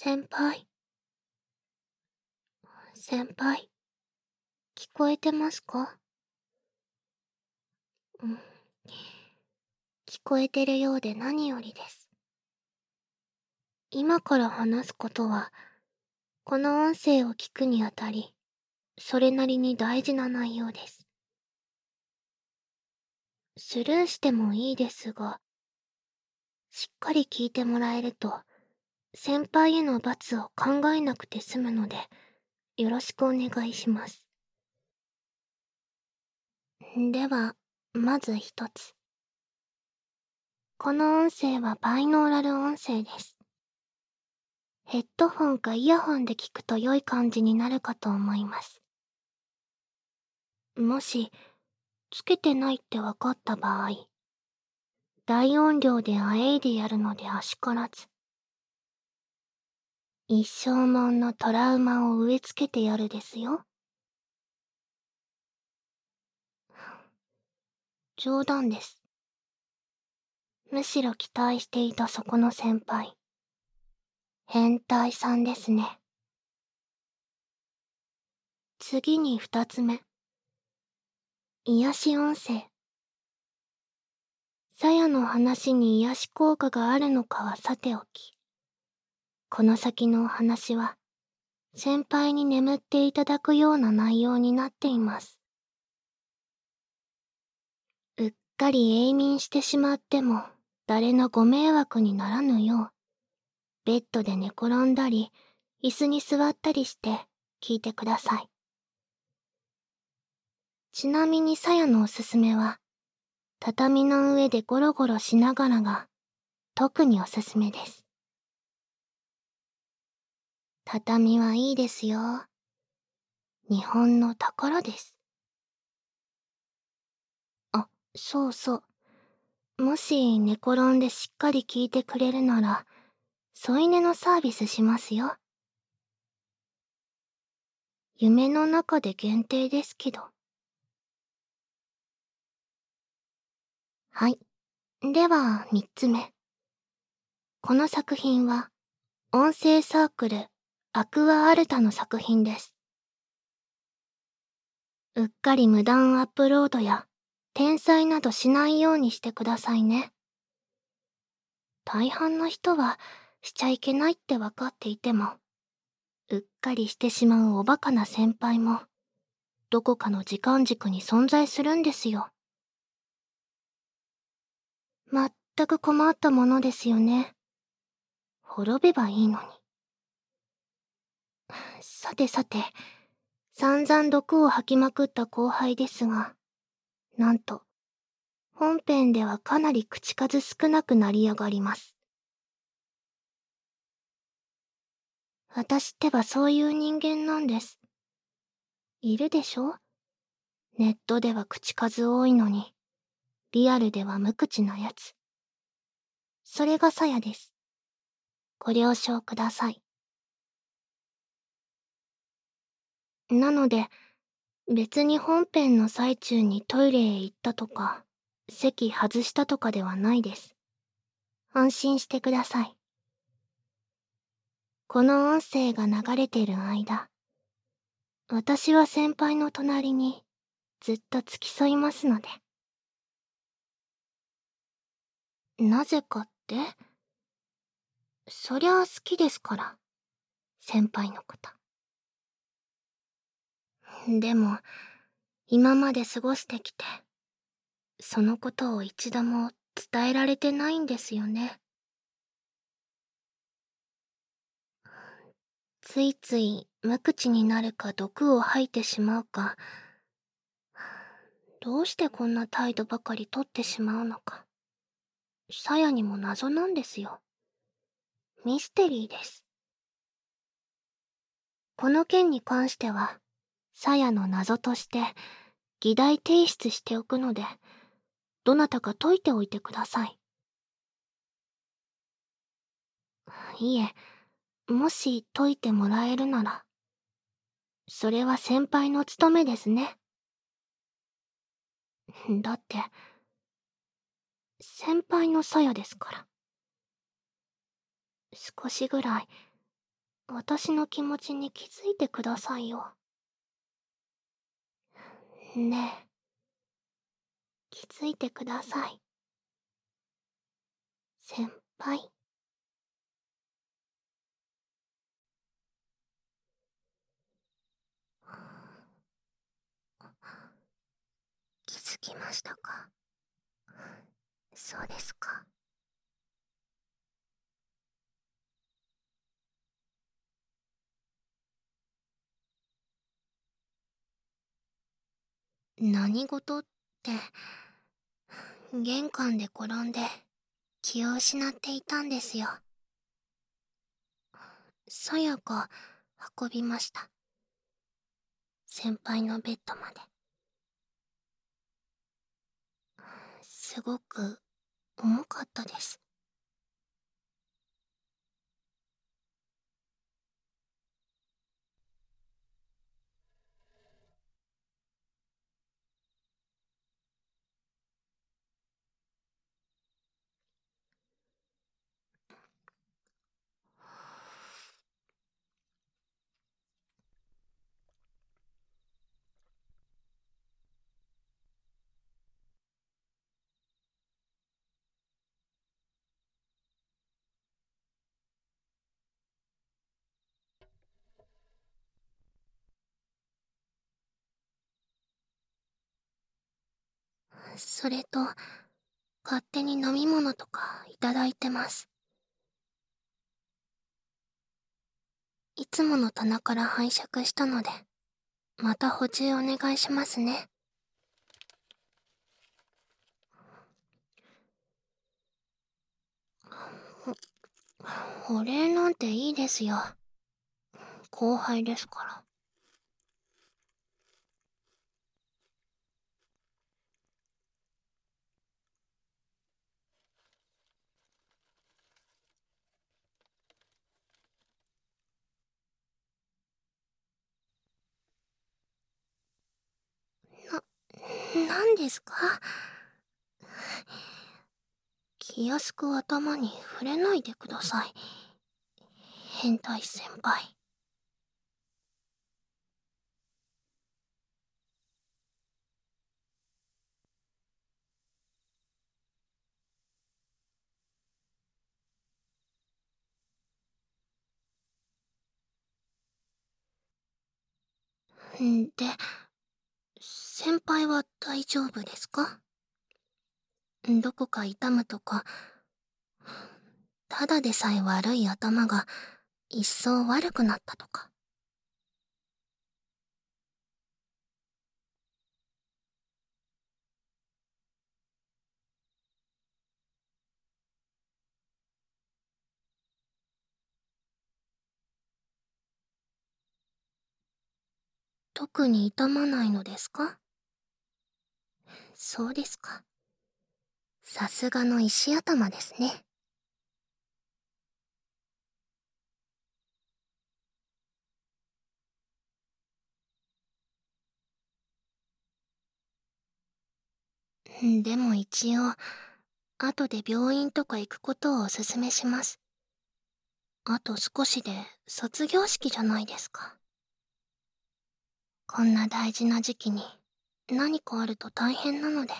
先輩、先輩、聞こえてますか？うん、聞こえてるようで何よりです。今から話すことは、この音声を聞くにあたり、それなりに大事な内容です。スルーしてもいいですが、しっかり聞いてもらえると、先輩への罰を考えなくて済むので、よろしくお願いします。では、まず一つ。この音声はバイノーラル音声です。ヘッドホンかイヤホンで聞くと良い感じになるかと思います。もし、つけてないって分かった場合、大音量で喘いでやるのであしからず。一生もんのトラウマを植え付けてやるですよ。冗談です。むしろ期待していたそこの先輩。変態さんですね。次に二つ目。癒し音声。鞘の話に癒し効果があるのかはさておき、この先のお話は、先輩に眠っていただくような内容になっています。うっかり永眠してしまっても、誰のご迷惑にならぬよう、ベッドで寝転んだり、椅子に座ったりして聞いてください。ちなみに鞘のおすすめは、畳の上でゴロゴロしながらが、特におすすめです。畳はいいですよ。日本の宝です。あ、そうそう。もし寝転んでしっかり聞いてくれるなら、添い寝のサービスしますよ。夢の中で限定ですけど。はい。では、三つ目。この作品は、音声サークル、アクアアルタの作品です。うっかり無断アップロードや、転載などしないようにしてくださいね。大半の人は、しちゃいけないってわかっていても、うっかりしてしまうおバカな先輩も、どこかの時間軸に存在するんですよ。まったく困ったものですよね。滅べばいいのに。さてさて、散々毒を吐きまくった後輩ですが、なんと、本編ではかなり口数少なくなりやがります。私ってばそういう人間なんです。いるでしょ？ネットでは口数多いのに、リアルでは無口なやつ。それが鞘です。ご了承ください。なので、別に本編の最中にトイレへ行ったとか、席外したとかではないです。安心してください。この音声が流れてる間、私は先輩の隣にずっと付き添いますので。なぜかって？そりゃあ好きですから、先輩のこと。でも、今まで過ごしてきて、そのことを一度も伝えられてないんですよね。ついつい無口になるか毒を吐いてしまうか、どうしてこんな態度ばかりとってしまうのか、鞘にも謎なんですよ。ミステリーです。この件に関しては、鞘の謎として議題提出しておくので、どなたか解いておいてください。いえ、もし解いてもらえるなら、それは先輩の務めですね。だって、先輩の鞘ですから。少しぐらい私の気持ちに気づいてくださいよ。ねえ、気づいてください。先輩。気づきましたか？そうですか。何事って、玄関で転んで気を失っていたんですよ。さやか運びました。先輩のベッドまで。すごく重かったです。それと、勝手に飲み物とかいただいてます。いつもの棚から拝借したので、また補充お願いしますね。お礼なんていいですよ。後輩ですから。なんですか？気安く頭に触れないでください。変態先輩。で、先輩は大丈夫ですか？どこか痛むとか、ただでさえ悪い頭が一層悪くなったとか。特に痛まないのですか？そうですか。さすがの石頭ですね。でも一応、後で病院とか行くことをおすすめします。あと少しで卒業式じゃないですか。こんな大事な時期に何かあると大変なので。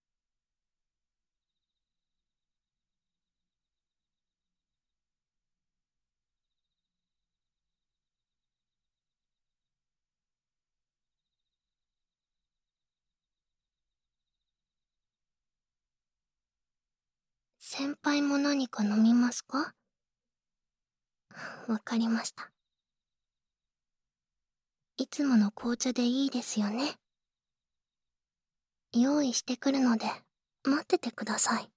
先輩も何か飲みますか？わかりました。いつもの紅茶でいいですよね。用意してくるので、待っててください。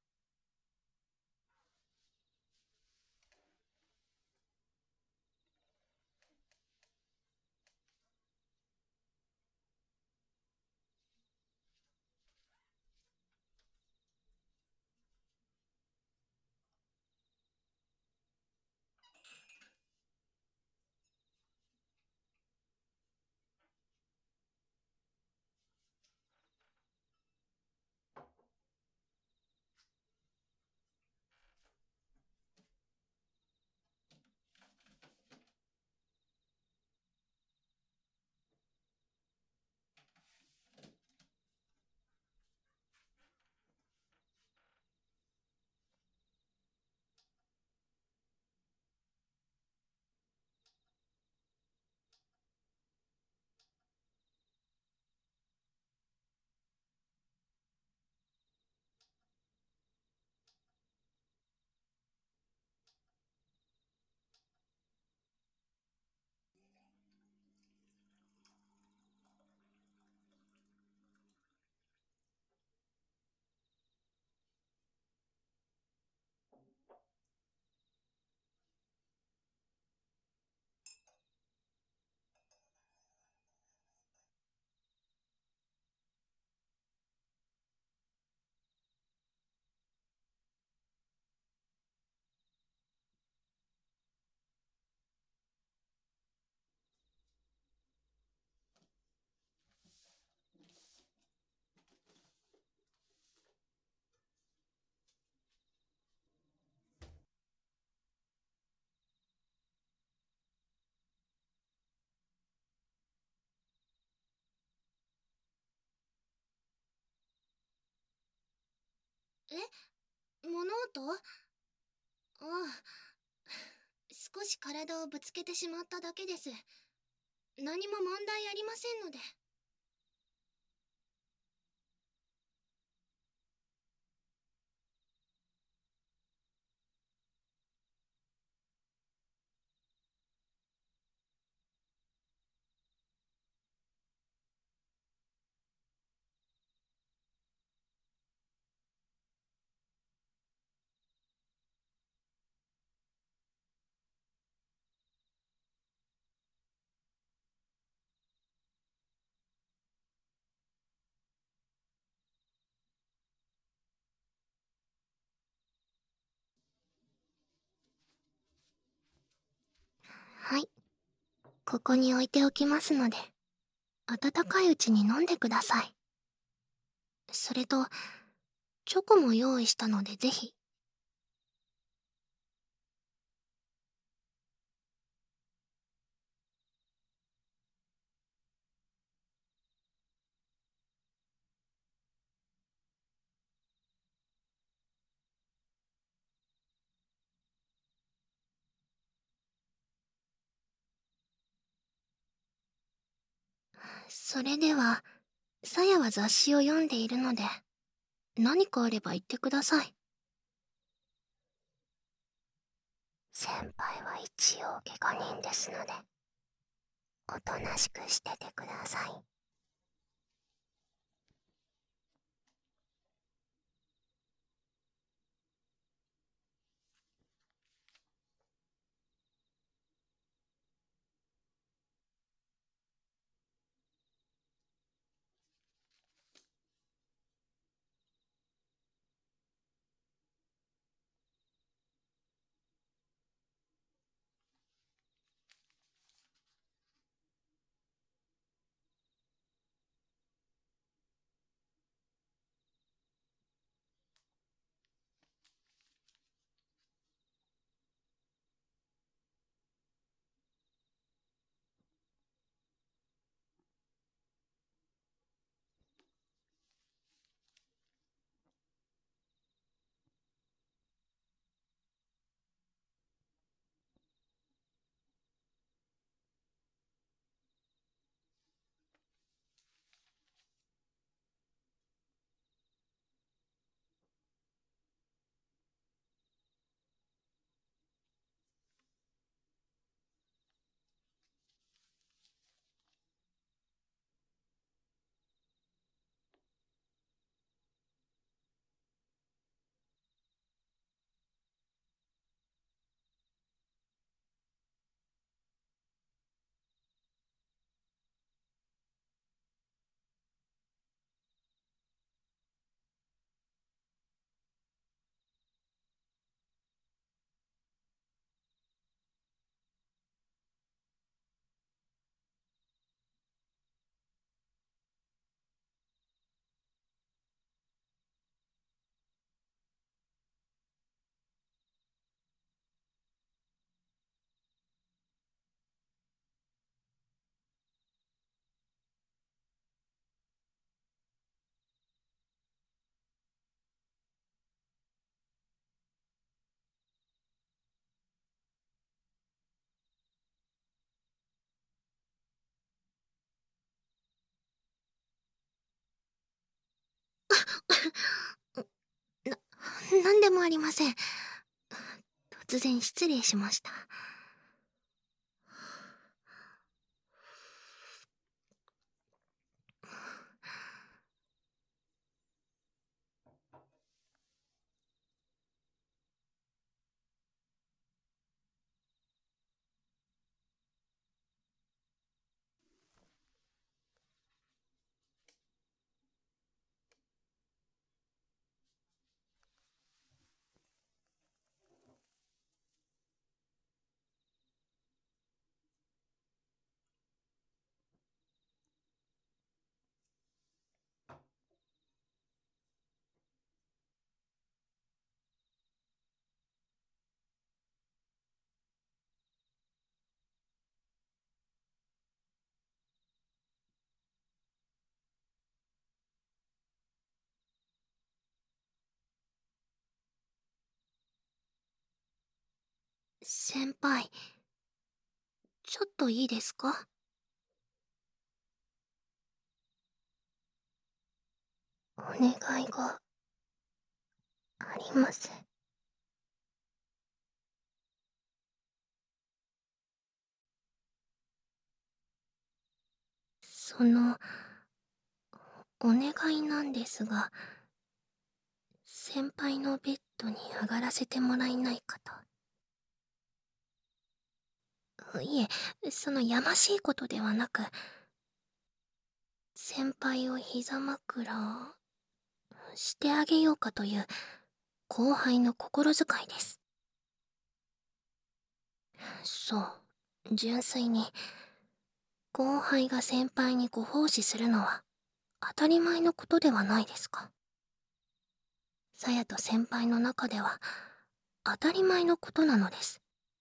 物音？ああ、少し体をぶつけてしまっただけです。何も問題ありませんので。はい。ここに置いておきますので、温かいうちに飲んでください。それと、チョコも用意したのでぜひ。それでは、さやは雑誌を読んでいるので、何かあれば言ってください。先輩は一応怪我人ですので、おとなしくしててください。な、なんでもありません。突然失礼しました。 先輩、ちょっといいですか？お願いがあります。その、お願いなんですが、先輩のベッドに上がらせてもらえないかと。いえ、そのやましいことではなく、先輩を膝枕してあげようかという後輩の心遣いです。そう、純粋に、後輩が先輩にご奉仕するのは当たり前のことではないですか。さやと先輩の中では当たり前のことなのです。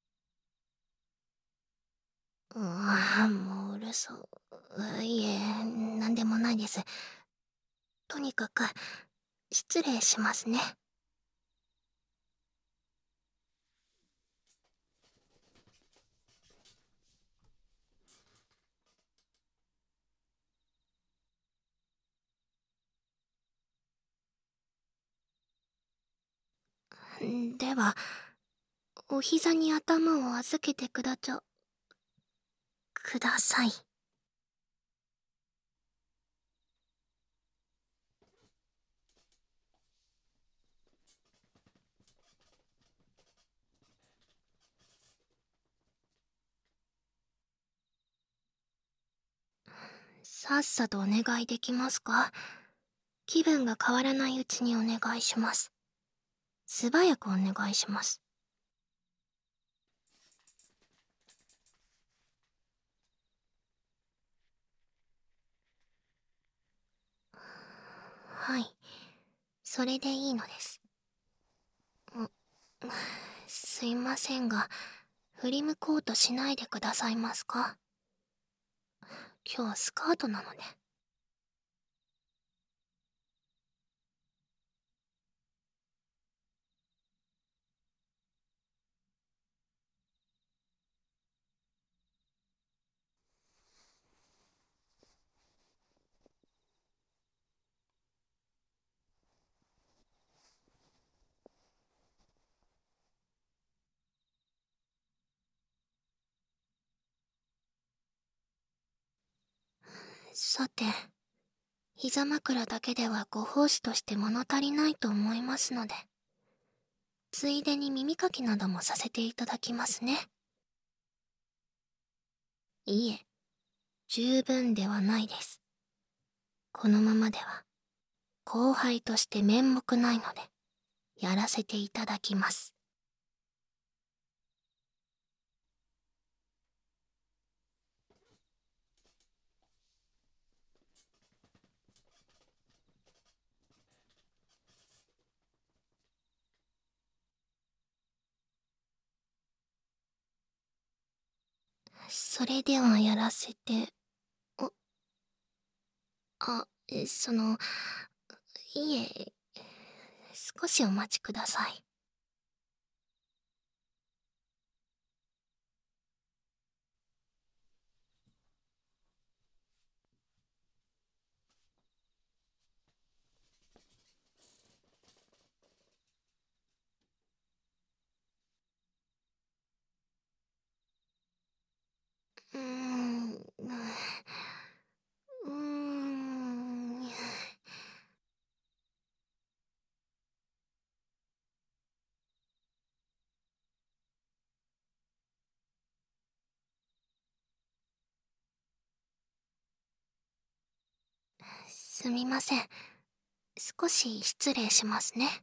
もううるそ。いえ、なんでもないです。とにかく、失礼しますね。では、お膝に頭を預けてください。さっさとお願いできますか？気分が変わらないうちにお願いします。素早くお願いします。はい。それでいいのです。すいませんが、振り向こうとしないでくださいますか？今日スカートなので。さて、膝枕だけではご奉仕として物足りないと思いますので、ついでに耳かきなどもさせていただきますね。いえ、十分ではないです。このままでは、後輩として面目ないので、やらせていただきます。それではやらせて、あ、その、いえ、少しお待ちください。うーん、うーん、すみません。少し失礼しますね。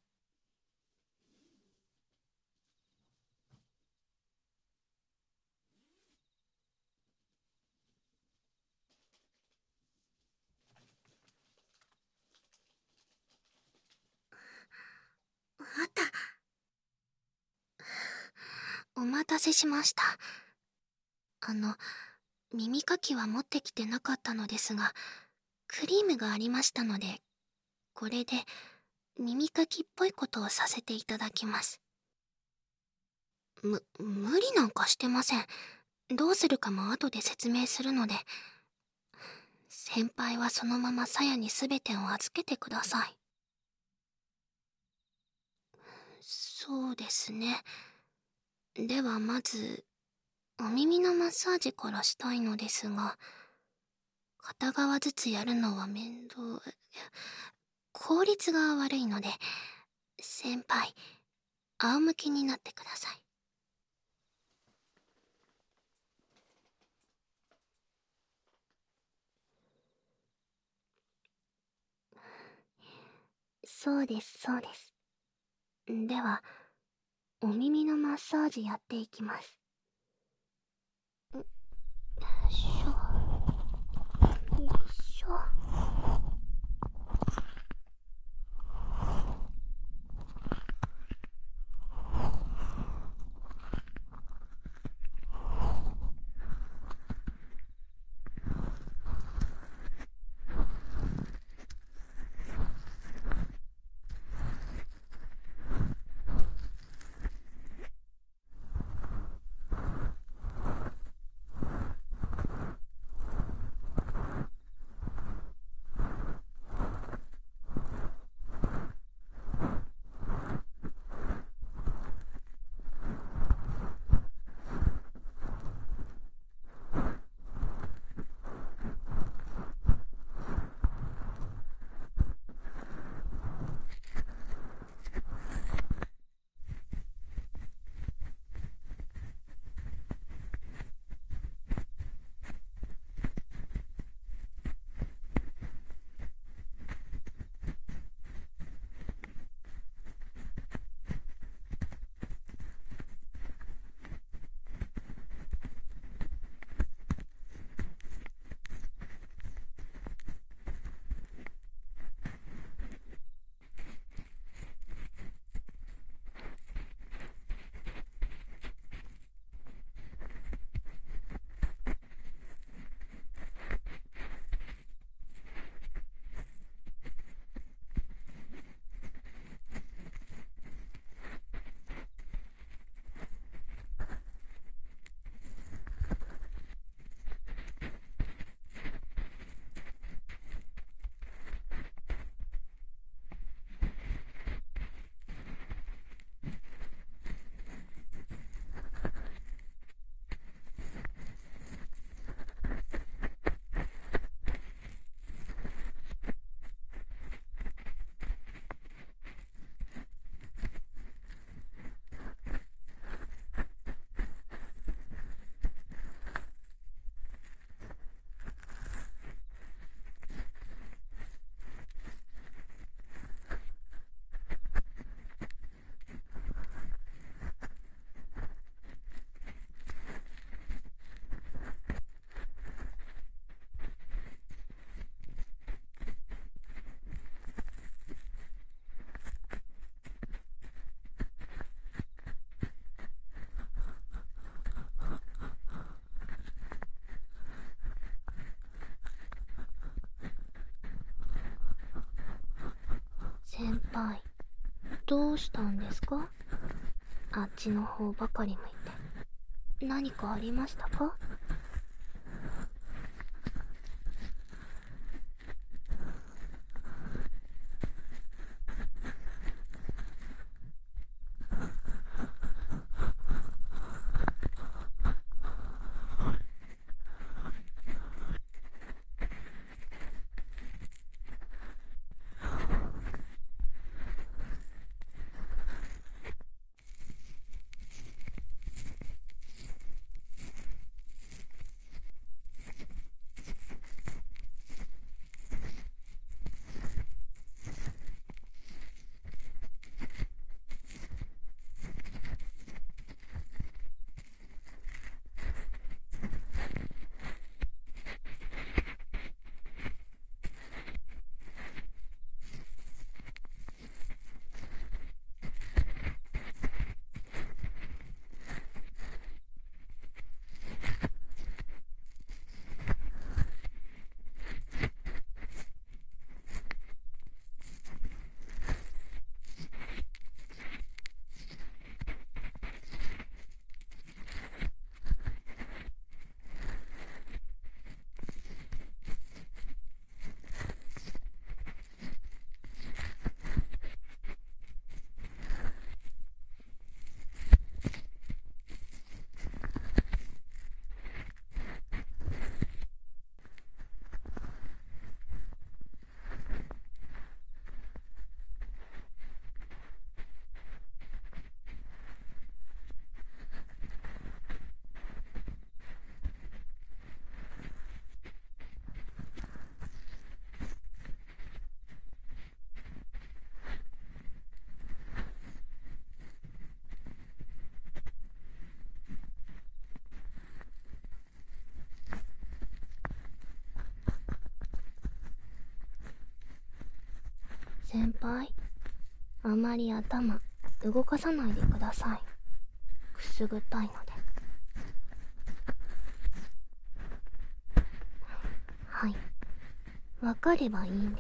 あった。お待たせしました。あの、耳かきは持ってきてなかったのですが、クリームがありましたので、これで耳かきっぽいことをさせていただきます。 無理なんかしてません。どうするかも後で説明するので。先輩はそのまま鞘に全てを預けてください。そうですね。ではまず、お耳のマッサージからしたいのですが、片側ずつやるのは面倒、効率が悪いので、先輩、仰向けになってください。そうです、そうです。では、お耳のマッサージやっていきます。よいしょ。よいしょ。先輩、どうしたんですか？あっちの方ばかり向いて。何かありましたか？ 先輩、あまり頭動かさないでください。くすぐったいので。はい、わかればいいんです。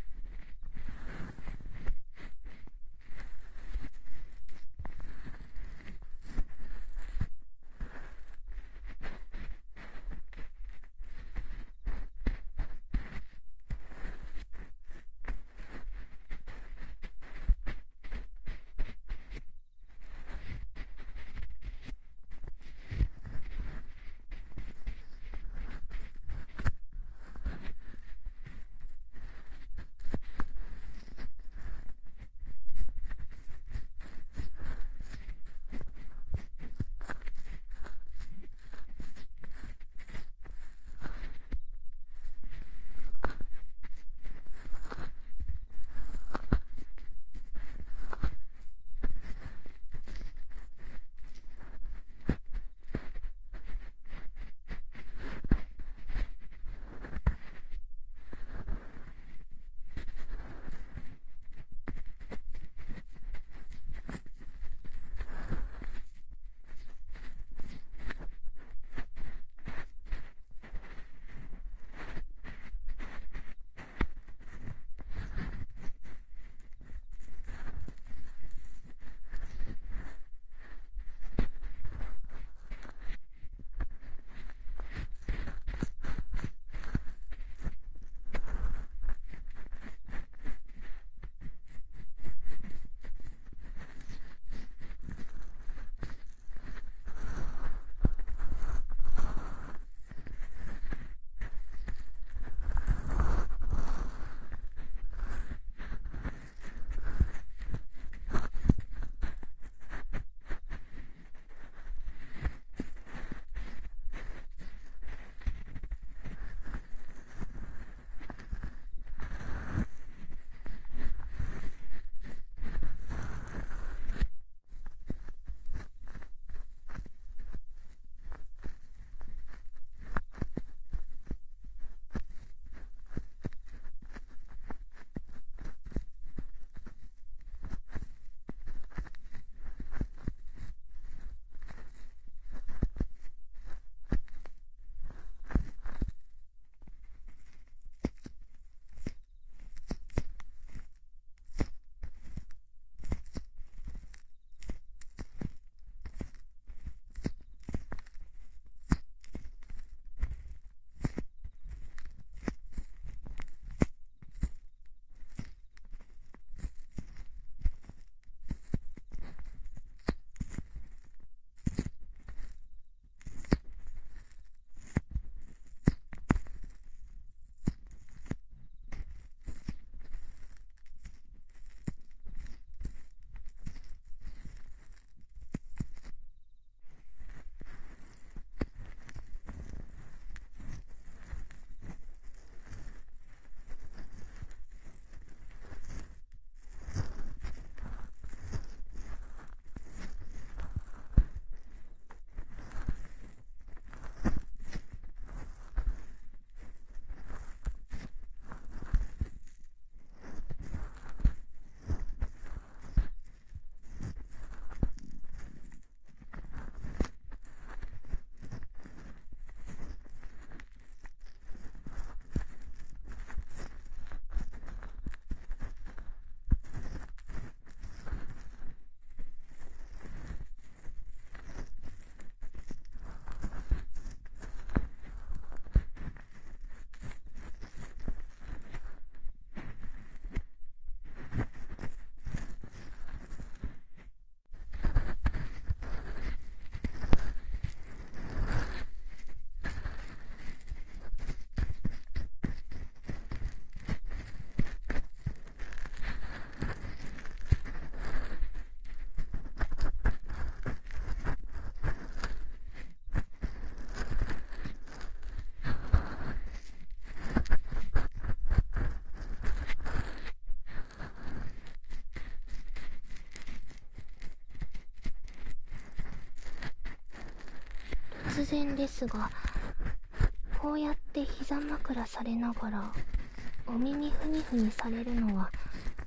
突然ですが、こうやって膝枕されながらお耳ふにふにされるのは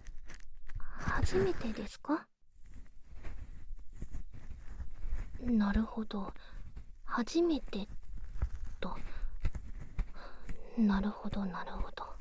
初めてですか？なるほど。初めてと。なるほどなるほど。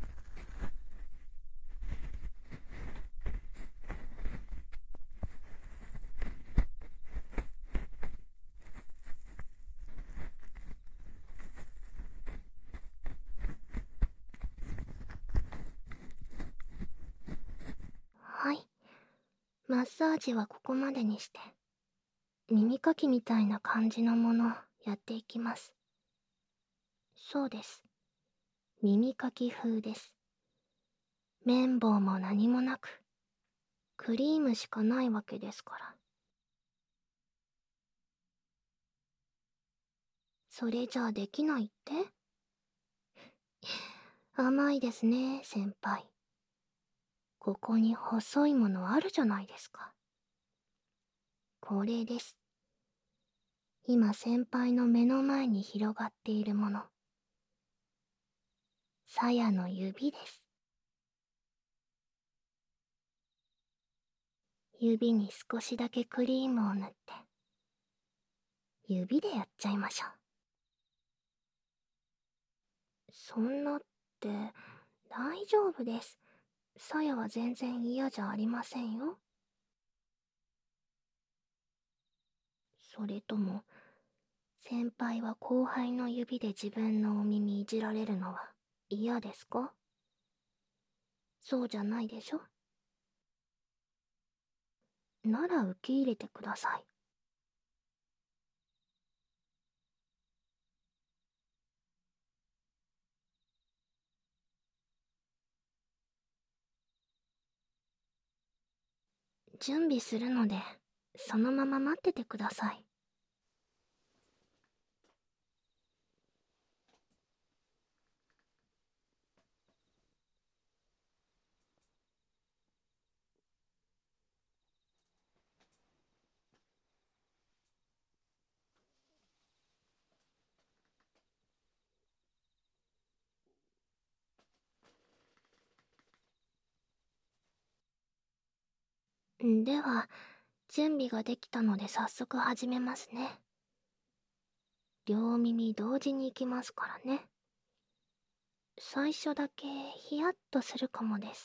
はい。マッサージはここまでにして、耳かきみたいな感じのものやっていきます。そうです。耳かき風です。綿棒も何もなく、クリームしかないわけですから。それじゃあできないって？甘いですね、先輩。ここに細いものあるじゃないですか。これです。今先輩の目の前に広がっているもの。鞘の指です。指に少しだけクリームを塗って、指でやっちゃいましょう。そんなって、大丈夫です。鞘は全然嫌じゃありませんよ。それとも、先輩は後輩の指で自分のお耳いじられるのは嫌ですか？そうじゃないでしょ？なら受け入れてください。準備するので、そのまま待っててください。では、準備ができたので早速始めますね。両耳同時に行きますからね。最初だけヒヤッとするかもです。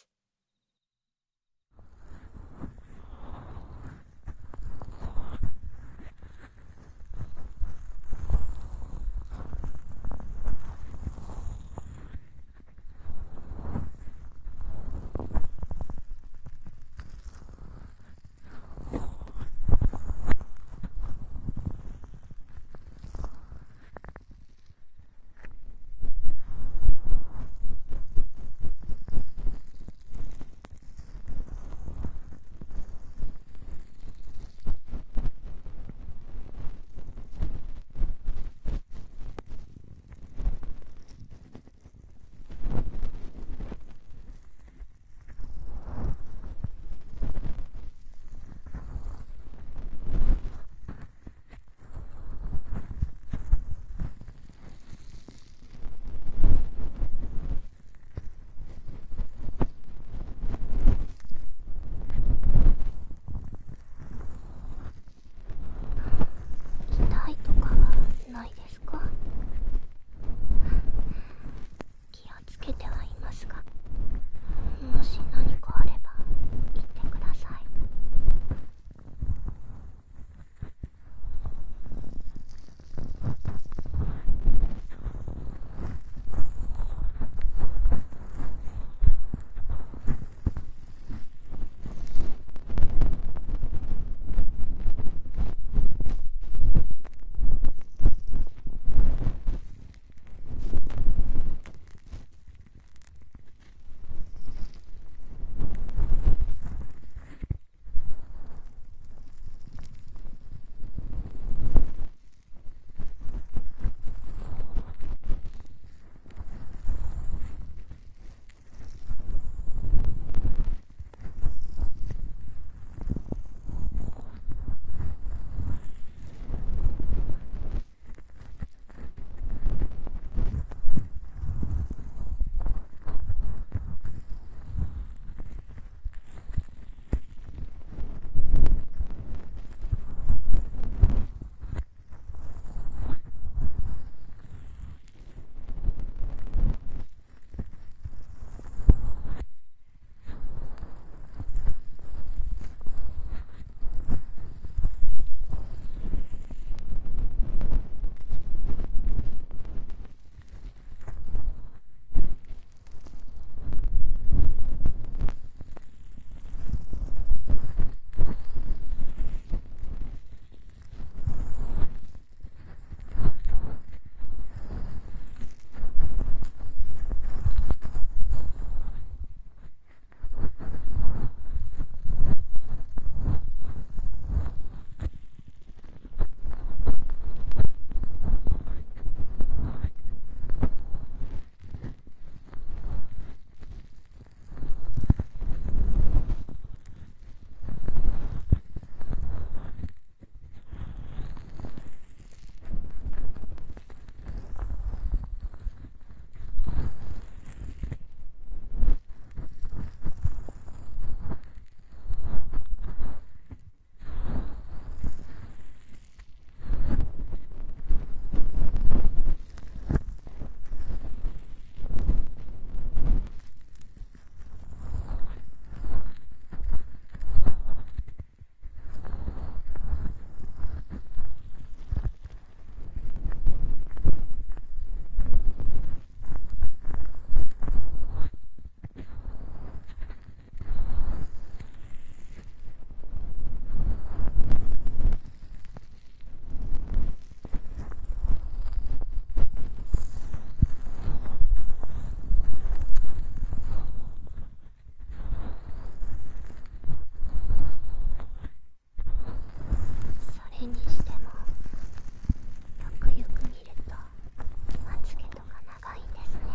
れにしても、よくよく見るとまつげとか長いんですね。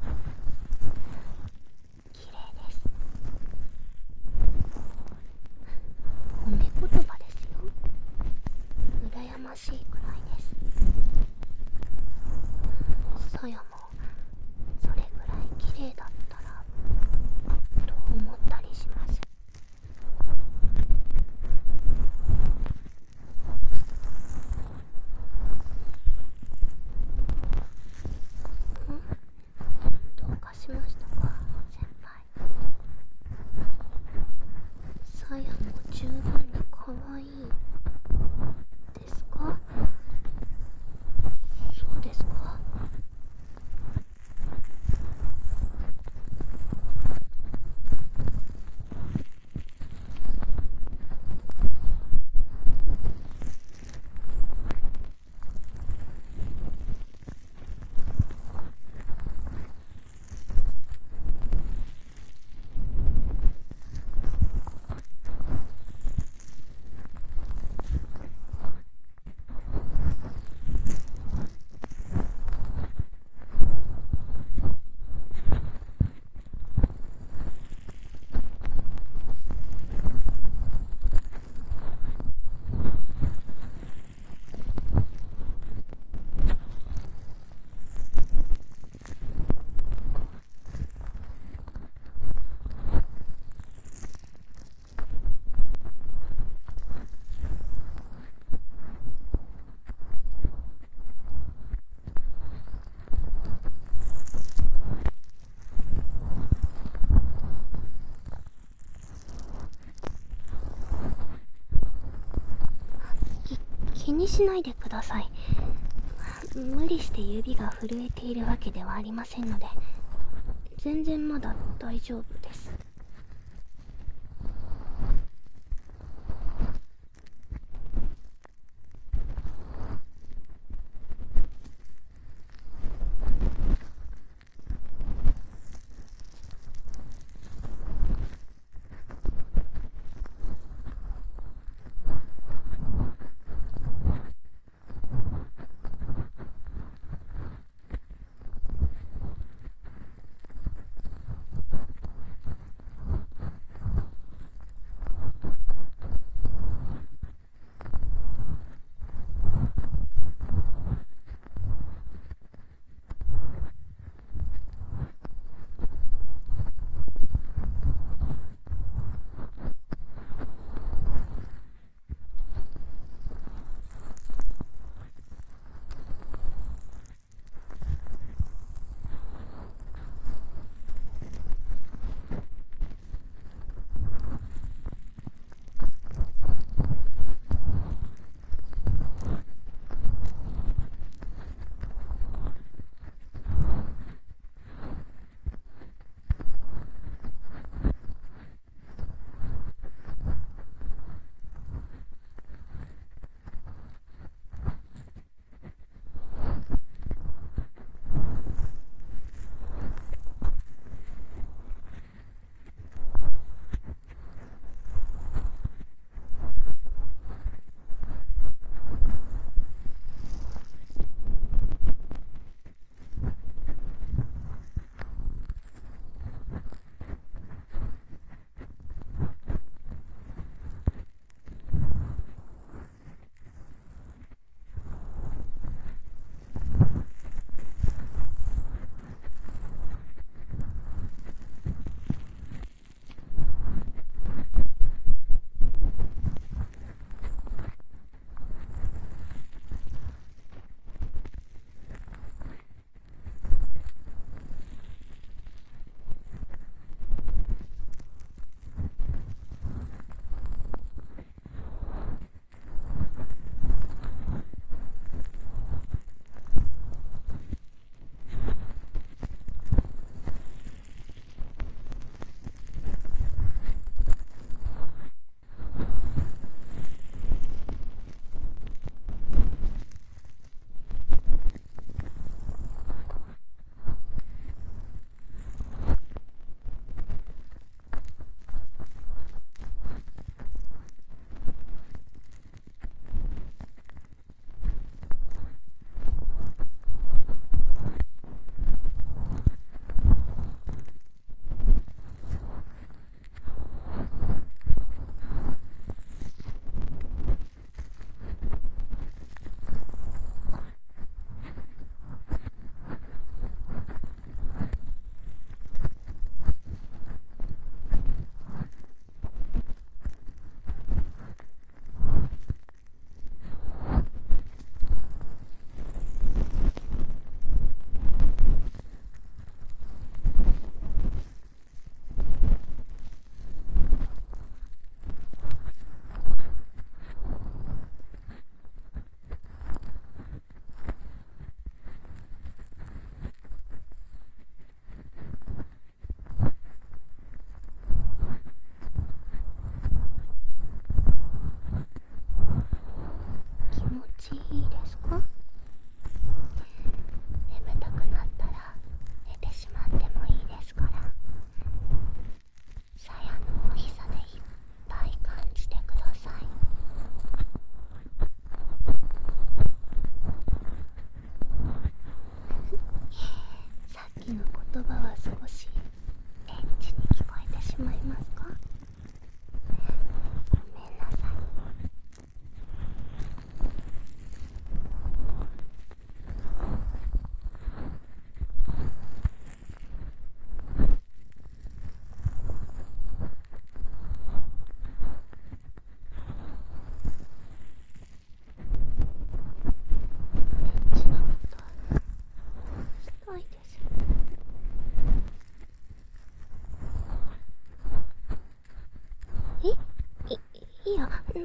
綺麗です。褒め言葉ですよ。羨ましいくらいです。さやもそれぐらい綺麗だったらと思ったりします。どうかしましたか、先輩。さやも十分に可愛いですか？そうですか？気にしないでください。無理して指が震えているわけではありませんので、全然まだ大丈夫です。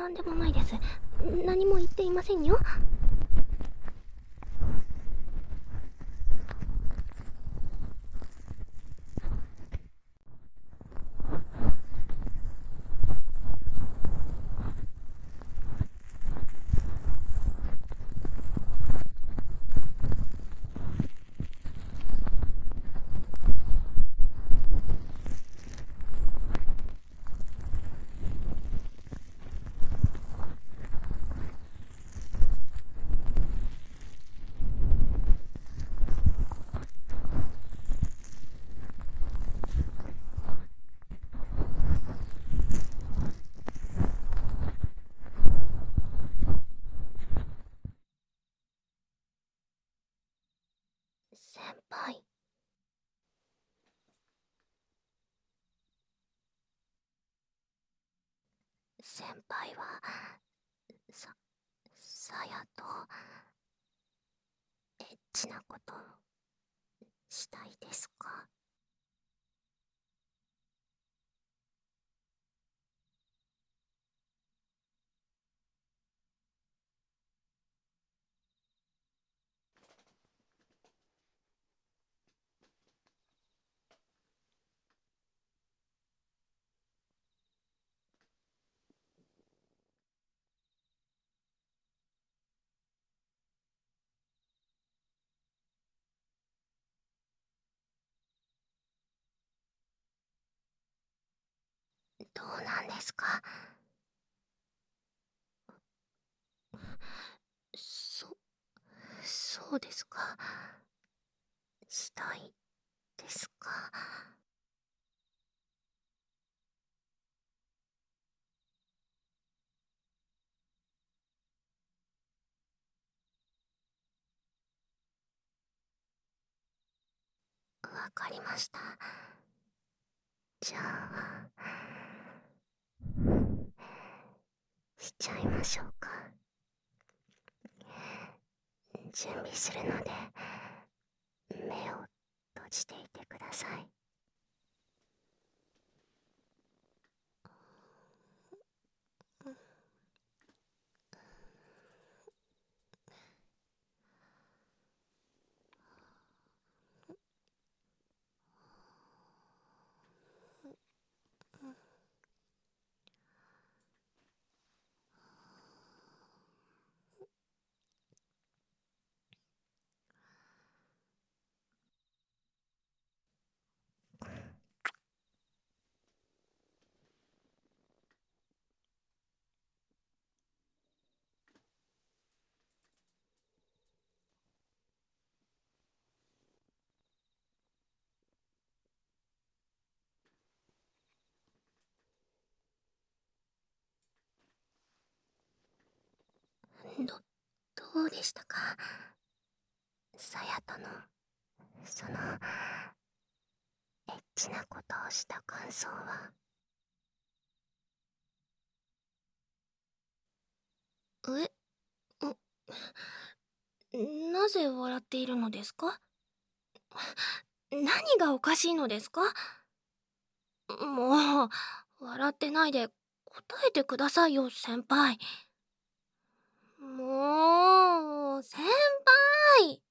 なんでもないです。何も言っていませんよ。先輩。先輩は、さ、さやと、エッチなことしたいですか？どうなんですか？そ、そうですか。したいですか？わかりました。じゃあ、しちゃいましょうか。準備するので、目を閉じていてください。どうでしたか？さやとの、その、エッチなことをした感想は。え、なぜ笑っているのですか？何がおかしいのですか？もう、笑ってないで答えてくださいよ、先輩。もう、先輩。